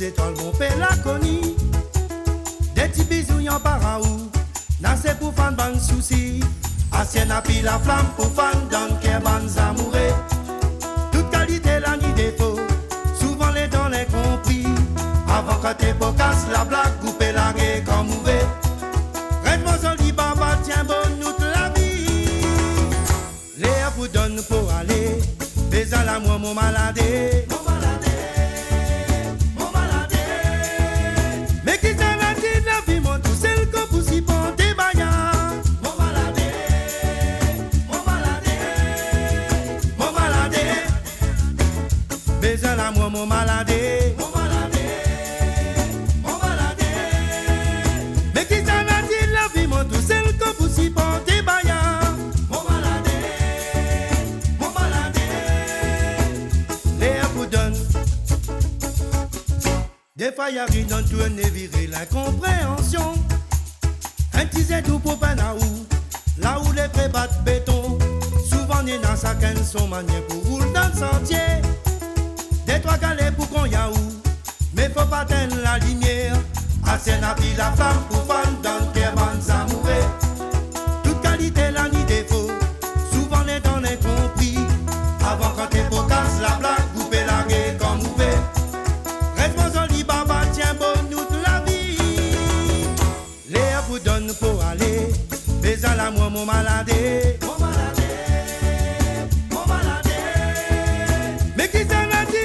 étoiles, mon père la connu. Des petits bisous y'en paraou, n'a c'est pour fan ban souci. Ancienne a pris la flamme pour fan dans qu'est ban amoureux. Toute qualité la ni défaut, souvent les dons les compris. Avant que t'es beau casse la blague, couper la gueule comme mauvais. Reste-moi dit baba, tiens bonne toute la vie. Léa vous donne pour aller, baiser la moi mon maladé. Mon maladé, mon maladé, mon maladé. Mais qui s'en a-t-il la vie, mon tout seul que vous si portez baya. Mon maladé, mon maladé. Léa vous donne. Des fois y'a rien dans tout un virer l'incompréhension. Un petit tout pour Panaou, là où les prés battent béton. Souvent n'est dans sa canne son manière pour rouler dans le sentier. Des trois galets pour qu'on yaou, mais faut pas teindre la lumière. Assez n'a pris la flamme pour fan dans le cœur amoureux. Toute qualité la ni défaut, souvent les dons les compris. Avant quand t'es beau casse la blague, couper la gueule comme ouvert. Reste-moi dit baba, tiens bonne toute la vie. Léa vous donne pour aller, baiser la moi mon maladé. Mon maladé, mon maladé. Mais qui s'en a dit?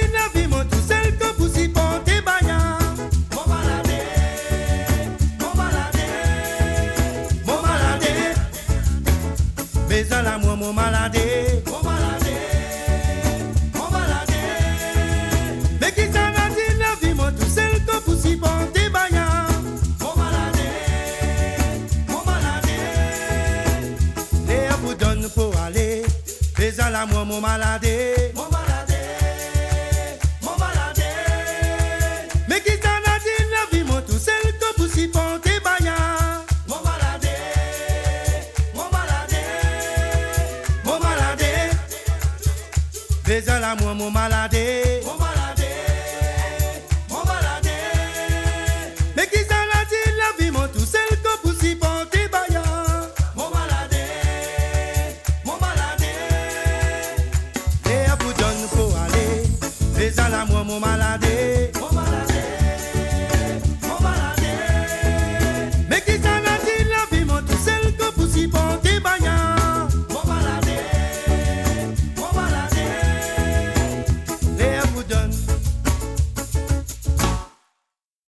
Baiser la moi mon maladé, mon maladé, mon maladé. Mais qui s'en a dit la vie, mon tout seul que vous si portez baya. Mon maladé, mon maladé. Léa vous donne pour aller, baiser la moi mon maladé, mon maladé, mon maladé. Mais qui s'en a dit la vie, mon tout seul que vous si portez baya. Baiser la moi mon maladé, mon maladé, mon maladé. Mais qui s'en a dit la vie, mon tout seul que vous si portez baya. Mon maladé, mon maladé. Léa vous donne pour aller, baiser la moi mon maladé.